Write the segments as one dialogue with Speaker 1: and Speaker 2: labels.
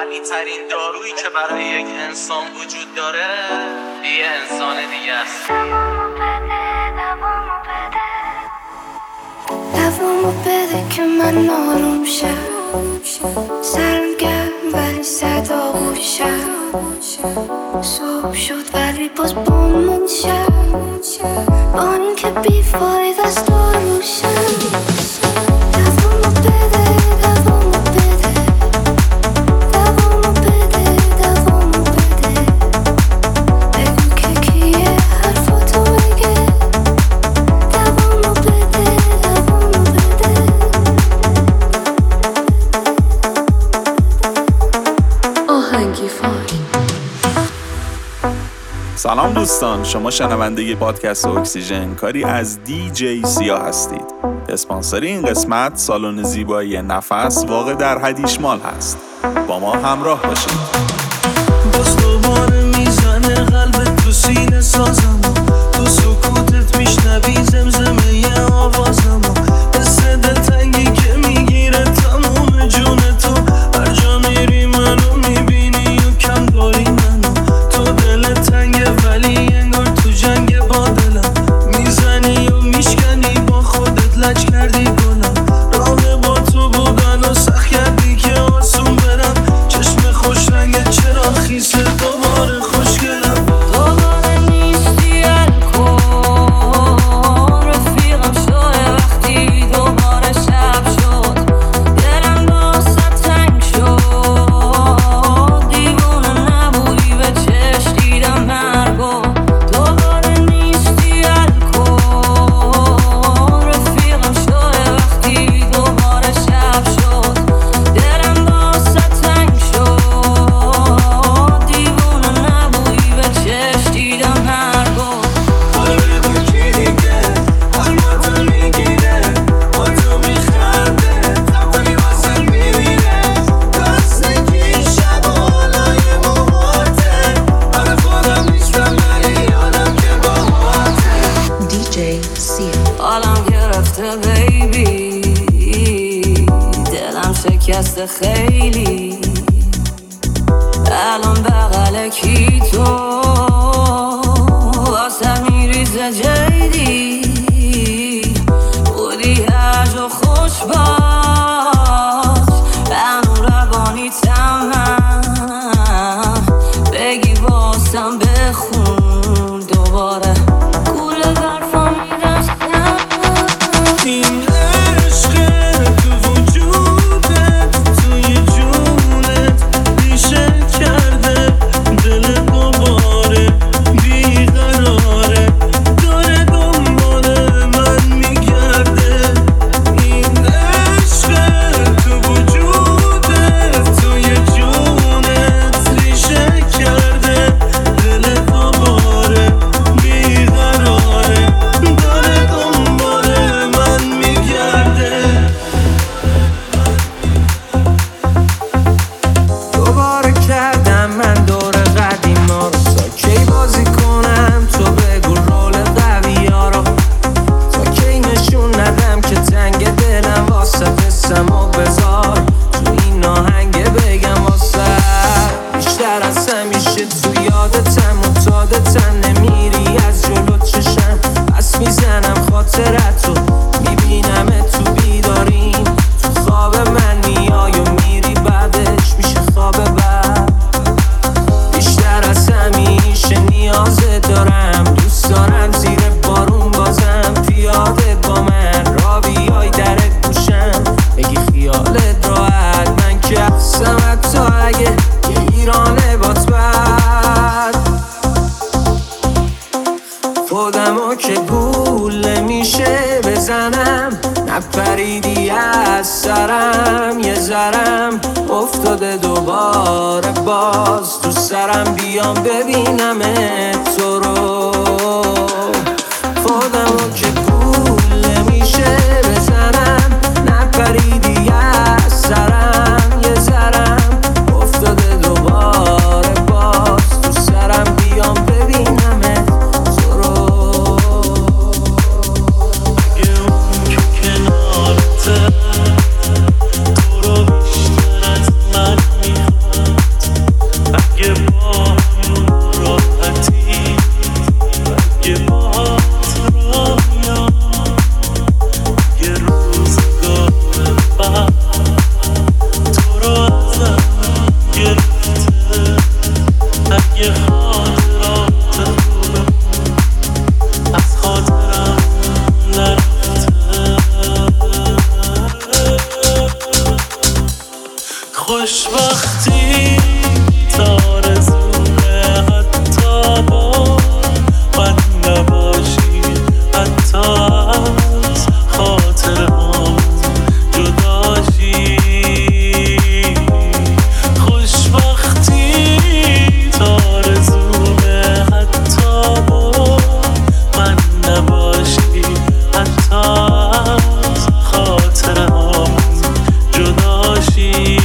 Speaker 1: قوی ترین دارویی که برای یک انسان وجود داره یه انسان دیگه است.
Speaker 2: دوامو بده که من آروم شم، سرم گرم ولی صدا گوشم، صبح شد ولی باز بامون شم، با این که بیفاید است روشم. دوامو بده، دوامو بده، دوامو بده، دوامو بده، بگو که کیه حرفاتو بگه. دوامو بده، دوامو بده. آهنگی فاین.
Speaker 3: سلام دوستان، شما شنونده پادکست اکسیژن کاری از دیجی سیا هستید. اسپانسر این قسمت سالن زیبایی نفس واقع در هدیشمال هست. با ما همراه باشید.
Speaker 4: باز دوباره میزنه قلبت تو سینه سازمو، تو سکوتت میشنوی زمزمه آوازمو، حس دلتنگی که میگیره تموم جون تو، هر جا میری منو میبینی و کم داری منو، تو دلت تنگه ولی انگار تو جنگ با دلم، میزنی و میشکنی با خودت لج کردی گلم، راه با تو بودن و سخت کردی که آسون برم، چشم خوش رنگت چرا خیسه دوباره خوشگلم. دوباره نیستی الکل رفیقم شده وقتی دوباره شب شد، دلم باست تنگ شد، دیوونه نبودی به چشم دیدم مرگو. دوباره نیستی الکل رفیقم شده وقتی دوباره شب شد، دلم باست تنگ شد، دیوونه نبودی به چشم دیدم مرگو. قلبت کی دیگه حرماتو میگیره، با تو میخنده تبایی واسه میبینه، دستگی شب و حالای موهاته، برای خودم نیستم ولی یادم که باهاته.
Speaker 2: دیجی سیا.
Speaker 4: حالم گرفته بیبی، دلم شکسته خیلی، الان بغل کی تو واسه میریزه جیدی، بودی هرج و خوش باش، همون روانی تمام، بگی واسم بخون دوباره گوله برفا میدستم. این عشقه تو وجودت، توی جونت ریشه کرده، دل دوباره بیقراره، داره دنبال من میگرده. این عشقه تو وجودت، توی جونت ریشه کرده، دل دوباره بیقراره، داره دنبال من میگرده. دوباره کردم من دور قدیما رو، تا کی بازی کنم تو بگو رول قوی ها رو، تا کی نشون ندم که تنگ دلم واسه قسم و بذار تو این آهنگ بگم واسه بیشتر از همیشه تو یادتم متادتم، نمیری از جلو چشم پس میزنم خاطرت رو، میبینم تو بیداریم، تو خواب من میای و میری بعدش میشه خواب بعد، بیشتر از همیشه نیازت دارم، دوست دارم زیر بارون بازم پیاده با من را بیای در گوشم، بگی خیالت راحت من که هستم حتی اگه یه ایرانه بات بد، خودمو که گول میشه بزنم، نپریدی از سرم، یه ذرم افتاده دوباره باز تو سرم، بیام ببینم تو رو، خودمو که گول میشه بزنم، نپریدی از سرم، یه ذرم افتاده دوباره باز تو سرم، بیام ببینم تو رو. اگه اون که کنارته تو رو بیشتر از من میخوام،
Speaker 1: خوشبختی تارزونه حتی با من نباشی، حتی از خاطر هم جداشی. خوشبختی تارزونه حتی با من نباشی، حتی از خاطر هم جداشی.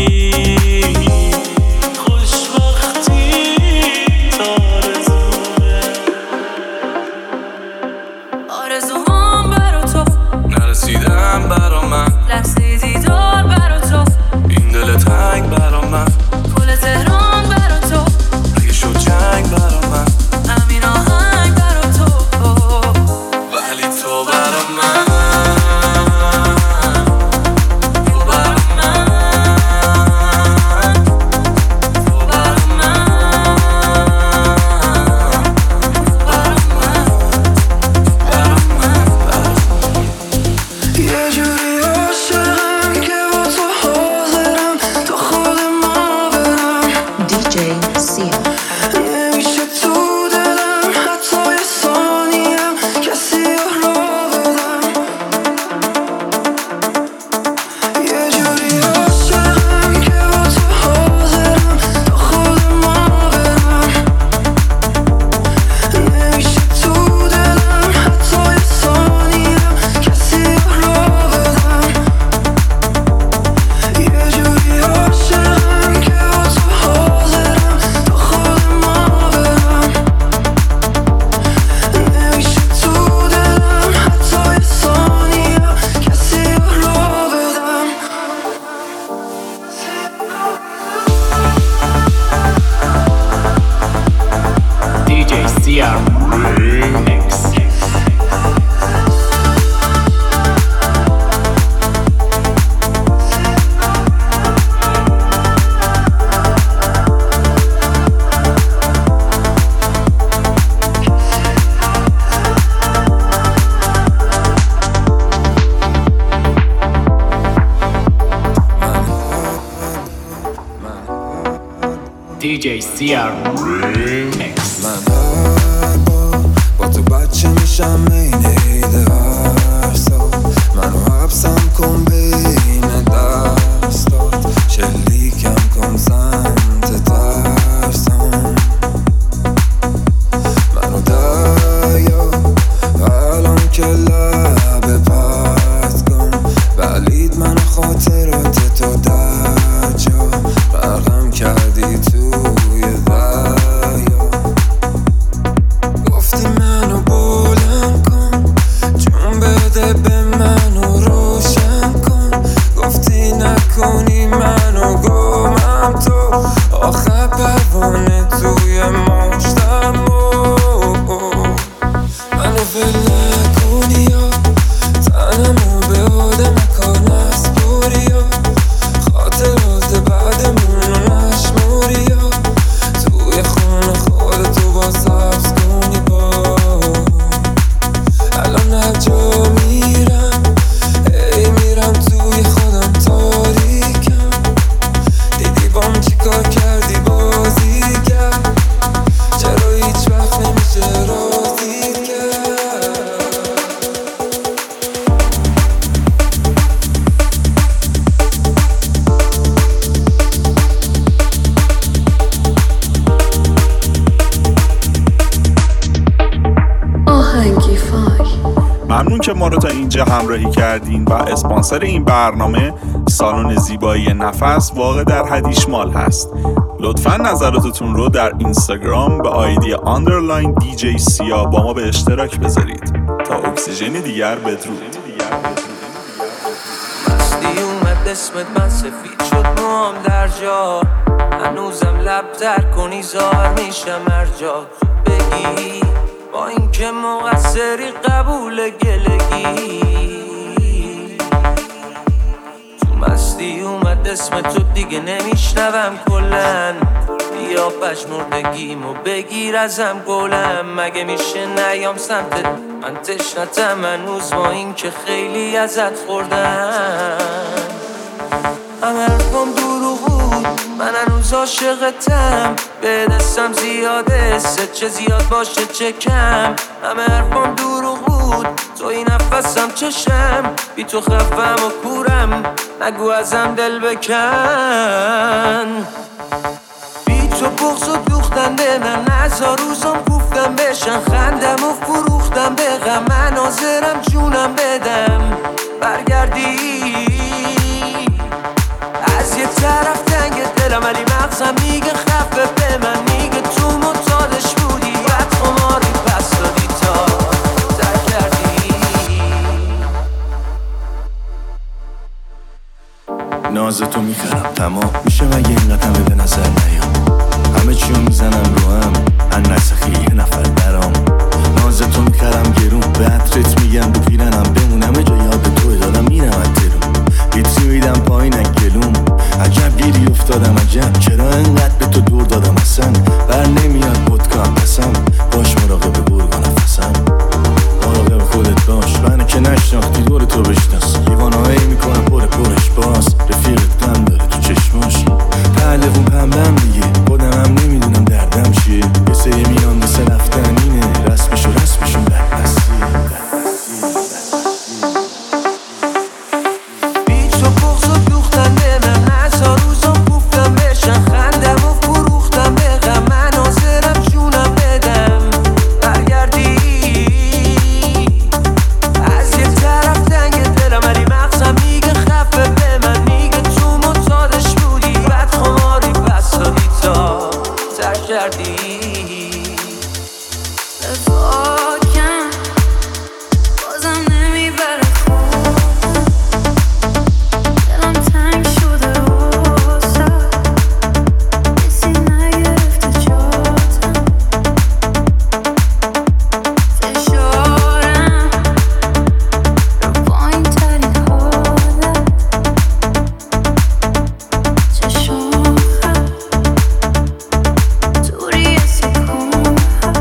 Speaker 5: DJ CR Remix.
Speaker 6: من با تو بچه میشم این ایده هرسا، منو حبسم کن بین دستات، شلیکم کن سمت ترسم، منو دریا الان که لبه پس کن، بلید من خاطرات تو در جا برقم کردی توی دریا، گفتی منو بلند کن جون بده به منو روشن کن، گفتی نکنی منو گمم تو آخر پروانه توی مشتم، منو ول نکنی یا تنمو به آدم کار نسپاری یا خاطرات بعدمونو نشماری یا توی خونه خودتو با سبز کنی با الان هر جا میرم ای میرم توی خودم تاریکم، دیدی بام چی کار کردی بازی کرد، چرا هیچ وقت نمیشه راضی کرد.
Speaker 2: آهنگی فای.
Speaker 3: ممنون که ما رو تا اینجا همراهی کردین و اسپانسر این برنامه سالن زیبایی نفس واقع در هدیشمال هست. لطفاً نظراتتون رو در اینستاگرام به آیدی _DJ سیا با ما به اشتراک بذارید. تا اکسیژن دیگر بدرود.
Speaker 4: مستی اومد اسمت من سفید شد موام در جا، هنوزم لب در کنی زار میشم هر جا تو بگی، با اینکه مقصری قبول گلگی، تو مستی اومد اسم تو دیگه نمیشنوم کلن، بیا پشمردگیمو بگیر ازم گلم، مگه میشه نیام سمتت من تشنتم هنوز با اینکه خیلی ازت خوردم، همه حرفم دروغ بود. من هنوز عاشقتم، به دستم زیاده، چه زیاد باشه چه کم، همه حرفام دروغ بود. تو این نفسم چشم، بی تو خفم و کورم، نگو ازم دل بکن. بی تو بغض و دوختن به من، نزار روزم گفتم بشن، خندم و فروختم به غم، من حاضرم جونم بدم برگردی. از یه طرف تنگ دلم ولی مغزم میگه خفه به من، میگه تو معتادش بودی، بعد خماری پس دادی تا ترک کردی.
Speaker 7: نازتو میخرم تمام میشه مگه اینقدر همه به نظر نیام، همه چیو میزنم رو هم ان نسخی یه نفر درام. نازتو میخرم گرون به عطرت میگم دو پیرنم بمون، همه جا یاد توی دادم میرم اترون، هیچی میدم پایین گلوم. عجب گیری افتادم عجب، چرا انقدر به تو دور دادم اصلا، بر نمیاد خودکام بسم، باش مراقب گرگا نفسم، مراقب خودت باش، منو که نشناختی دور تو بشناس، لیوانایی میکنم پرش باز، رفیقت غم داره تو چشماش، پهلوون پمبم دیگه، خودم هم نمیدونم دردم چیه، یه سری میان مثل رفتن اینه، رسمشون بدبستیه.
Speaker 4: بی تو بغض و دوختن به من، نزار روزم گفتم بشن، خندم و فروختم به غم، من حاضرم جونم بدم برگردی. از یه طرف تنگ دلم ولی مغزم میگه خفه به من، میگه تو معتادش بودی، بعد خماری پس دادی تا ترک کردی.
Speaker 2: رفاکم بازم نمیبره خوب، دلم تنگ شده واسه، کسی نگرفته جاتم، فشارم رو پایین ترین حالت، چشم خط دوری سکون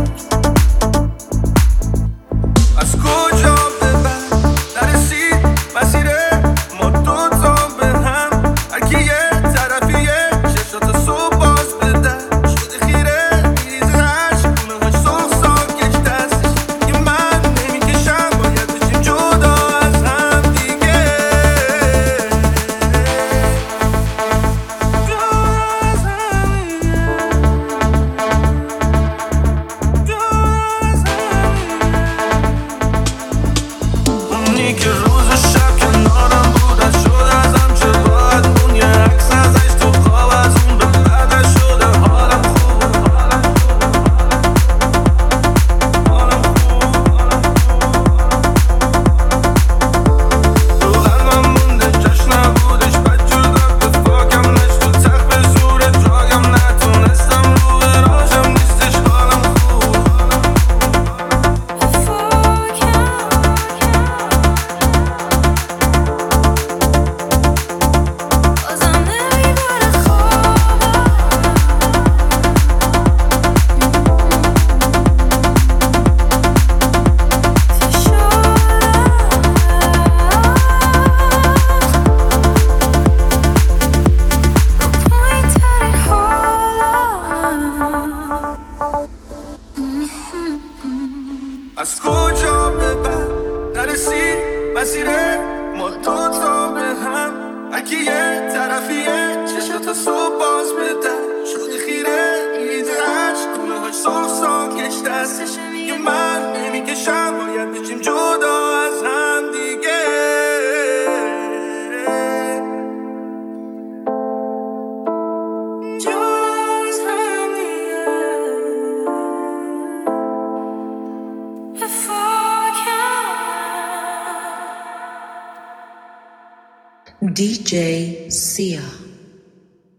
Speaker 6: از کجا به بعد نرسید مسیر ما دوتا به هم، هرکی یه طرفیه چشات صبح باز بده، شده خیره میریزه عشق، خونه هاش سخ کش دستش، که من نمیکشم باید بشیم جدا از هم دیگه، جدا از هم اونی که روز و شب کنارم بود از شد ازم، چه باید اون یه عکس ازش تو خواب، از اون به بعدش شده حالم خوب، تو قلبم مونده جشن نبودش، بد جدا به فاکم نشت تو تخت به زور جاگم، نتونستم رو راجم نیستش حالم خوب.
Speaker 2: بازم نمیبره خوابم، پایین ترین حالم.
Speaker 6: از کجا به بعد نرسید مسیر ما دوتا به هم، هرکی یه طرفیه چشات صبح باز بده، شده خیره میریزه عشق، خونه هاش سخ کش دستش، میگه من نمیکشم باید بشیم جدا از هم دیگه، جدا از هم دیگه.
Speaker 2: DJ Sia.